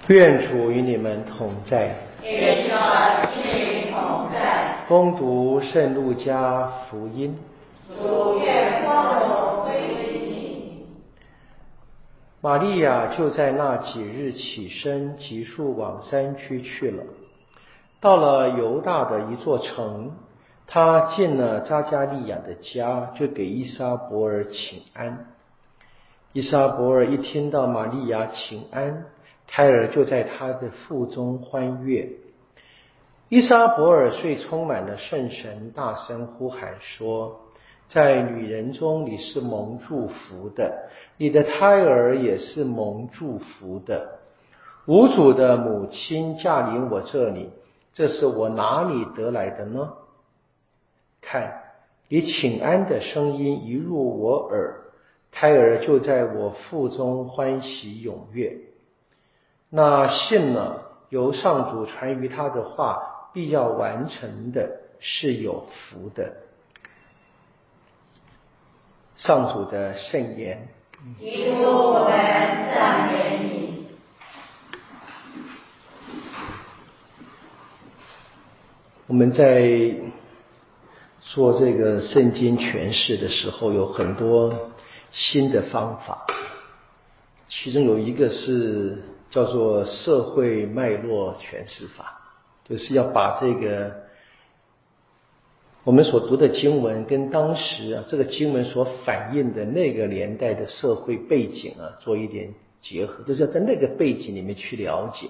愿主与你们同在， 与你的心灵同在。 恭读圣路加福音。 主愿光荣归于你。 玛利亚就在那几日起身，急速往山区去了。到了犹大的一座城，他进了扎加利亚的家，就给依撒伯尔请安。依撒伯尔一听到玛利亚请安，胎儿就在他的腹中欢跃。依撒伯尔遂充满了圣神，大声呼喊说：在女人中你是蒙祝福的，你的胎儿也是蒙祝福的。无主的母亲驾临我这里，这是我哪里得来的呢？看，你请安的声音一入我耳，胎儿就在我腹中欢喜踊跃。那信了由上主传于他的话必要完成的，是有福的。上主的圣言。 基督，我们赞美你。 我们在做这个圣经诠释的时候，有很多新的方法，其中有一个是叫做社会脉络诠释法，就是要把这个我们所读的经文跟当时这个经文所反映的那个年代的社会背景做一点结合，就是要在那个背景里面去了解。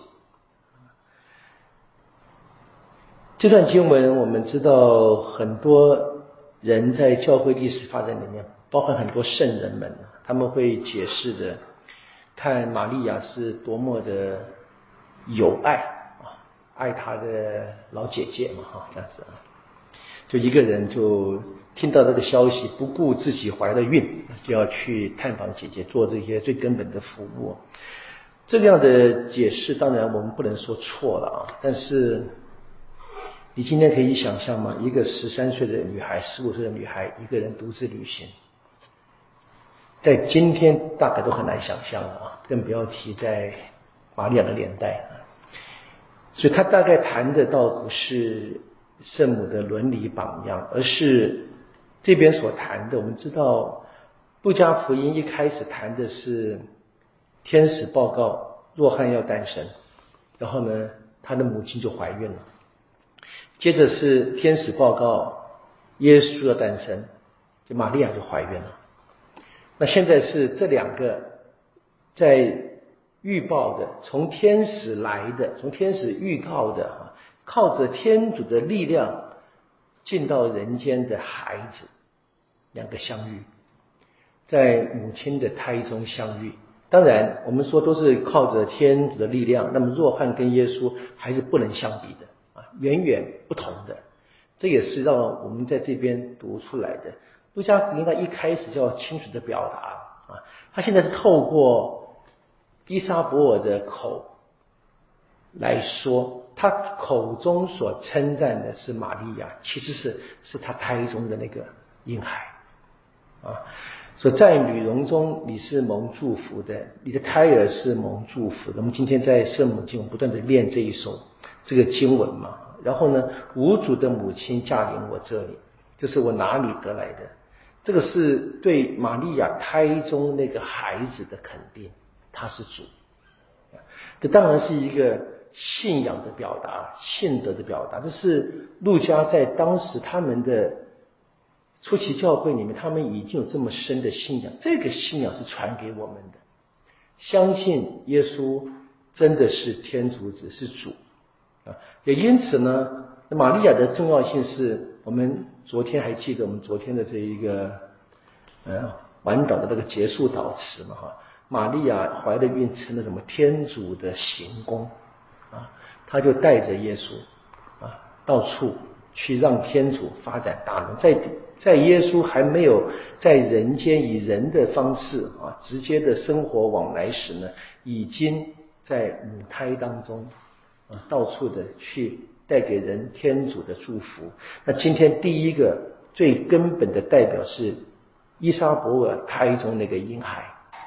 这段经文我们知道，很多人在教会历史发展里面，包含很多圣人们，他们会解释的，看玛利亚是多么的有爱爱她的老姐姐嘛这样子就一个人就听到这个消息，不顾自己怀了孕，就要去探访姐姐，做这些最根本的服务。这样的解释当然我们不能说错了但是你今天可以想象吗？一个13岁的女孩，15岁的女孩，一个人独自旅行，在今天大概都很难想象了更不要提在玛利亚的年代所以他大概谈的倒不是圣母的伦理榜样，而是这边所谈的，我们知道路加福音一开始谈的是天使报告若翰要诞生，然后呢他的母亲就怀孕了，接着是天使报告耶稣要诞生，就玛利亚就怀孕了。那现在是这两个在预报的，从天使来的，从天使预告的靠着天主的力量进到人间的孩子，两个相遇，在母亲的胎中相遇。当然我们说都是靠着天主的力量，那么若翰跟耶稣还是不能相比的远远不同的。这也是让我们在这边读出来的。路加福音他一开始就要清楚的表达他现在是透过依撒伯尔的口来说，他口中所称赞的是玛利亚，其实是他胎中的那个婴孩所以在女人中你是蒙祝福的，你的胎儿是蒙祝福的。我们今天在圣母经不断的念这一首这个经文嘛，然后呢，无主的母亲驾临我这里，这是我哪里得来的？这个是对玛利亚胎中那个孩子的肯定，他是主。这当然是一个信仰的表达，信德的表达。这是路加在当时他们的初期教会里面，他们已经有这么深的信仰，这个信仰是传给我们的，相信耶稣真的是天主子，是主也因此呢，玛利亚的重要性是我们昨天还记得我们昨天的这一个晚祷的这个结束祷词嘛玛利亚怀了孕成了什么天主的行宫他就带着耶稣到处去让天主发展大能，在耶稣还没有在人间以人的方式直接的生活往来时呢，已经在母胎当中到处的去带给人天主的祝福。那今天第一个最根本的代表是依撒伯尔胎中那个婴孩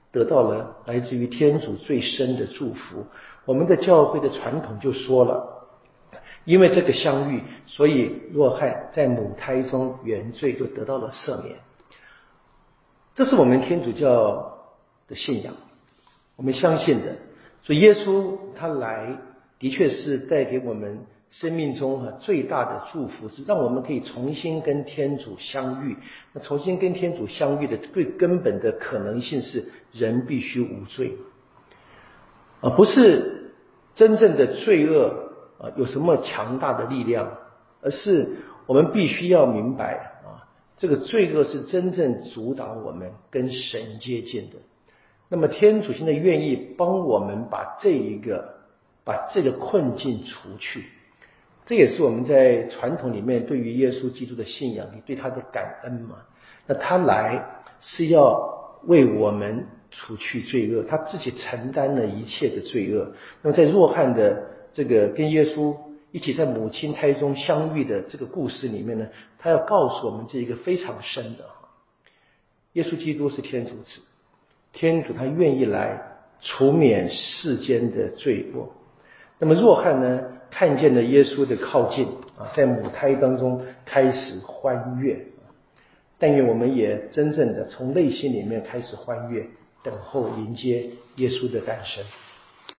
得到了来自于天主最深的祝福。我们的教会的传统就说了，因为这个相遇，所以若翰在母胎中原罪就得到了赦免。这是我们天主教的信仰，我们相信的。所以耶稣他来的确是带给我们生命中最大的祝福，是让我们可以重新跟天主相遇。那重新跟天主相遇的最根本的可能性是人必须无罪，不是真正的罪恶有什么强大的力量，而是我们必须要明白这个罪恶是真正阻挡我们跟神接近的。那么天主现在愿意帮我们把这个困境除去，这也是我们在传统里面对于耶稣基督的信仰，你对他的感恩嘛。那他来是要为我们除去罪恶，他自己承担了一切的罪恶。那么在若翰的这个跟耶稣一起在母亲胎中相遇的这个故事里面呢，他要告诉我们这一个非常深的，耶稣基督是天主子，天主他愿意来除免世间的罪过。那么若翰呢，看见了耶稣的靠近在母胎当中开始欢悦。但愿我们也真正的从内心里面开始欢悦，等候迎接耶稣的诞生。